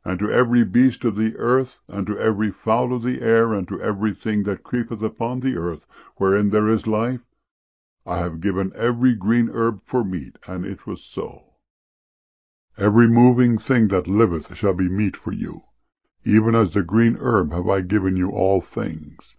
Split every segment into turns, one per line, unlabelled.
and to every beast of the earth, and to every fowl of the air, and to everything that creepeth upon the earth, wherein there is life, I have given every green herb for meat. And it was so. Every moving thing that liveth shall be meat for you. Even as the green herb have I given you all things.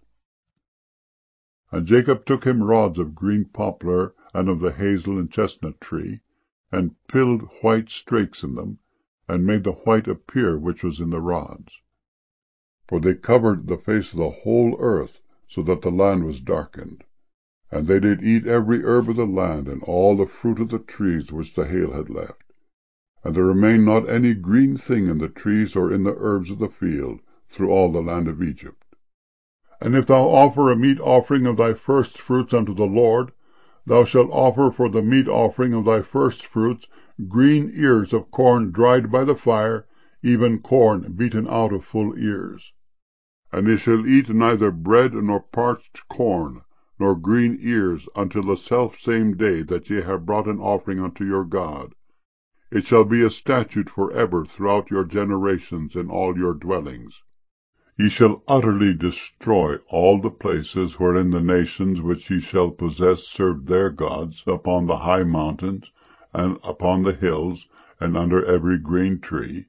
And Jacob took him rods of green poplar, and of the hazel and chestnut tree, and pilled white strakes in them, and made the white appear which was in the rods. For they covered the face of the whole earth, so that the land was darkened. And they did eat every herb of the land, and all the fruit of the trees which the hail had left. And there remained not any green thing in the trees or in the herbs of the field, through all the land of Egypt. And if thou offer a meat offering of thy firstfruits unto the Lord, thou shalt offer for the meat offering of thy firstfruits green ears of corn dried by the fire, even corn beaten out of full ears. And ye shall eat neither bread nor parched corn, nor green ears, until the selfsame day that ye have brought an offering unto your God. It shall be a statute for ever throughout your generations in all your dwellings. Ye shall utterly destroy all the places wherein the nations which ye shall possess serve their gods, upon the high mountains, and upon the hills, and under every green tree.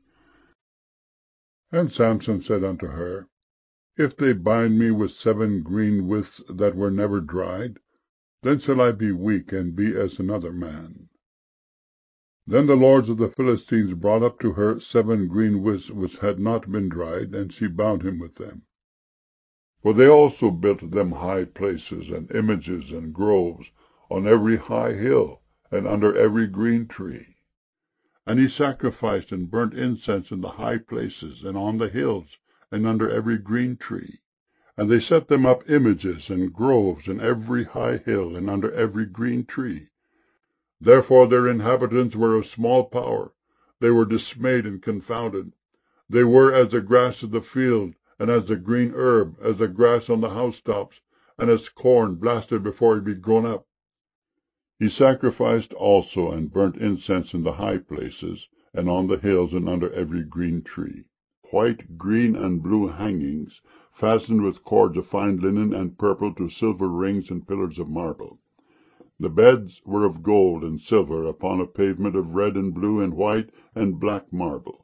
And Samson said unto her, If they bind me with 7 green withs that were never dried, then shall I be weak, and be as another man. Then the lords of the Philistines brought up to her 7 green withs which had not been dried, and she bound him with them. For they also built them high places, and images, and groves, on every high hill, and under every green tree. And he sacrificed and burnt incense in the high places, and on the hills, and under every green tree. And they set them up images and groves in every high hill, and under every green tree. Therefore their inhabitants were of small power. They were dismayed and confounded. They were as the grass of the field, and as the green herb, as the grass on the housetops, and as corn blasted before it be grown up. He sacrificed also and burnt incense in the high places, and on the hills, and under every green tree. White, green, and blue hangings, fastened with cords of fine linen and purple to silver rings and pillars of marble. The beds were of gold and silver, upon a pavement of red and blue and white and black marble.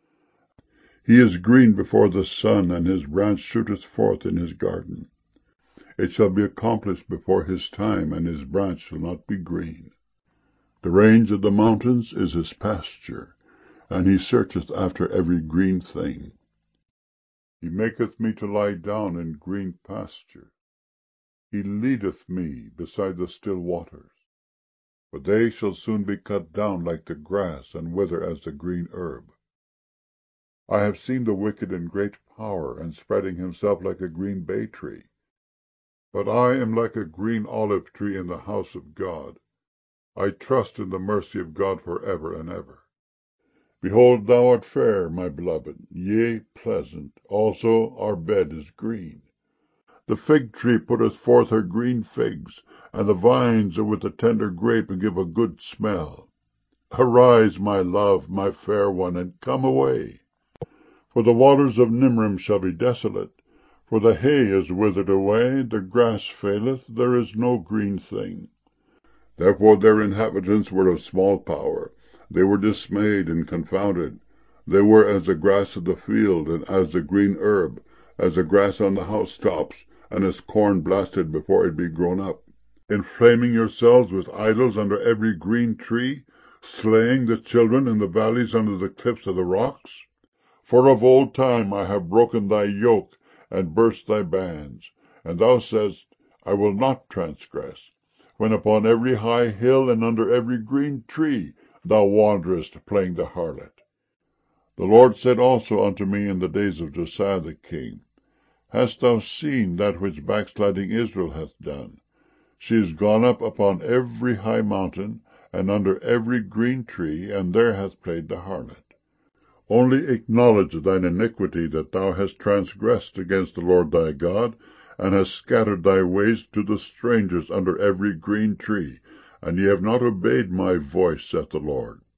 He is green before the sun, and his branch shooteth forth in his garden. It shall be accomplished before his time, and his branch shall not be green. The range of the mountains is his pasture, and he searcheth after every green thing. He maketh me to lie down in green pasture. He leadeth me beside the still waters. But they shall soon be cut down like the grass, and wither as the green herb. I have seen the wicked in great power, and spreading himself like a green bay tree. But I am like a green olive tree in the house of God. I trust in the mercy of God for ever and ever. Behold, thou art fair, my beloved, yea, pleasant. Also our bed is green. The fig tree putteth forth her green figs, and the vines with the tender grape give a good smell. Arise, my love, my fair one, and come away. For the waters of Nimrim shall be desolate, for the hay is withered away, the grass faileth, there is no green thing. Therefore their inhabitants were of small power. They were dismayed and confounded. They were as the grass of the field, and as the green herb, as the grass on the housetops, and as corn blasted before it be grown up. Inflaming yourselves with idols under every green tree, slaying the children in the valleys under the cliffs of the rocks. For of old time I have broken thy yoke, and burst thy bands. And thou saidst, I will not transgress, when upon every high hill and under every green tree thou wanderest, playing the harlot. The Lord said also unto me in the days of Josiah the king, Hast thou seen that which backsliding Israel hath done? She is gone up upon every high mountain, and under every green tree, and there hath played the harlot. Only acknowledge thine iniquity, that thou hast transgressed against the Lord thy God, and hast scattered thy ways to the strangers under every green tree, and ye have not obeyed my voice, saith the Lord.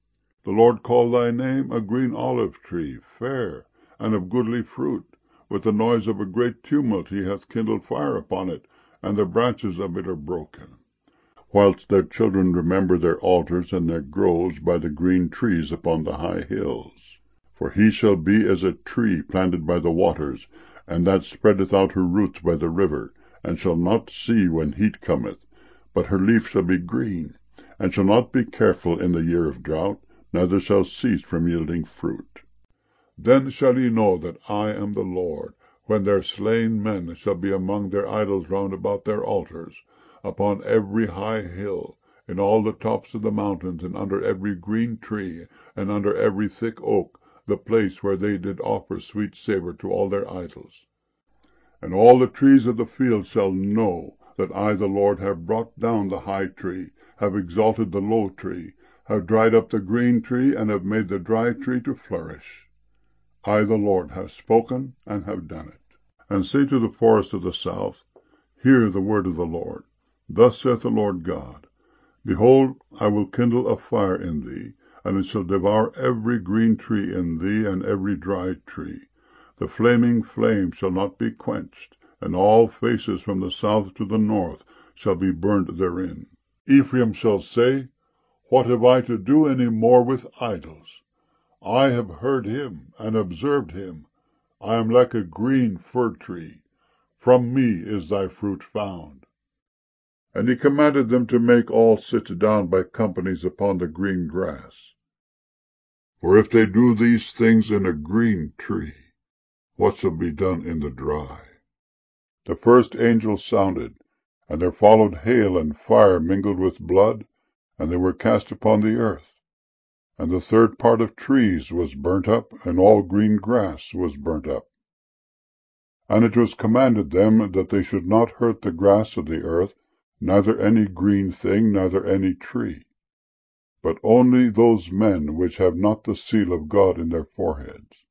The Lord called thy name a green olive tree, fair, and of goodly fruit. With the noise of a great tumult he hath kindled fire upon it, and the branches of it are broken. Whilst their children remember their altars and their groves by the green trees upon the high hills. For he shall be as a tree planted by the waters, and that spreadeth out her roots by the river, and shall not see when heat cometh, but her leaf shall be green, and shall not be careful in the year of drought, neither shall cease from yielding fruit. Then shall ye know that I am the Lord, when their slain men shall be among their idols round about their altars, upon every high hill, in all the tops of the mountains, and under every green tree, and under every thick oak, the place where they did offer sweet savour to all their idols. And all the trees of the field shall know that I the Lord have brought down the high tree, have exalted the low tree, have dried up the green tree, and have made the dry tree to flourish. I the Lord have spoken and have done it. And say to the forest of the south, Hear the word of the Lord. Thus saith the Lord God, Behold, I will kindle a fire in thee, and it shall devour every green tree in thee, and every dry tree. The flaming flame shall not be quenched, and all faces from the south to the north shall be burned therein. Ephraim shall say, What have I to do any more with idols? I have heard him, and observed him. I am like a green fir tree. From me is thy fruit found. And he commanded them to make all sit down by companies upon the green grass. For if they do these things in a green tree, what shall be done in the dry? The first angel sounded, and there followed hail and fire mingled with blood, and they were cast upon the earth. And the third part of trees was burnt up, and all green grass was burnt up. And it was commanded them that they should not hurt the grass of the earth, neither any green thing, neither any tree, but only those men which have not the seal of God in their foreheads.